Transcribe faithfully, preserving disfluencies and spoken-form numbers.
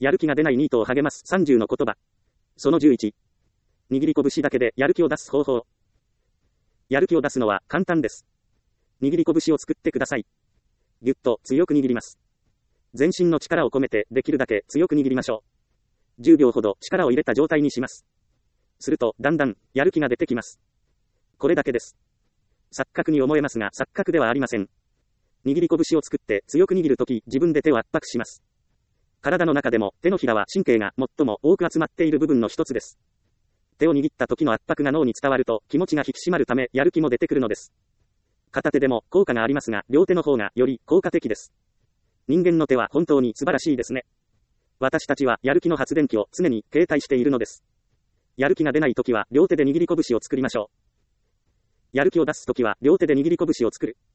やる気が出ないニートを励ますさんじゅうの言葉。そのじゅういち。握り拳だけでやる気を出す方法。やる気を出すのは簡単です。握り拳を作ってください。ぎゅっと強く握ります。全身の力を込めてできるだけ強く握りましょう。じゅうびょうほど力を入れた状態にします。するとだんだんやる気が出てきます。これだけです。錯覚に思えますが錯覚ではありません。握り拳を作って強く握るとき自分で手を圧迫します。体の中でも手のひらは神経が最も多く集まっている部分の一つです。手を握った時の圧迫が脳に伝わると気持ちが引き締まるためやる気も出てくるのです。片手でも効果がありますが両手の方がより効果的です。人間の手は本当に素晴らしいですね。私たちはやる気の発電機を常に携帯しているのです。やる気が出ないときは両手で握り拳を作りましょう。やる気を出すときは両手で握り拳を作る。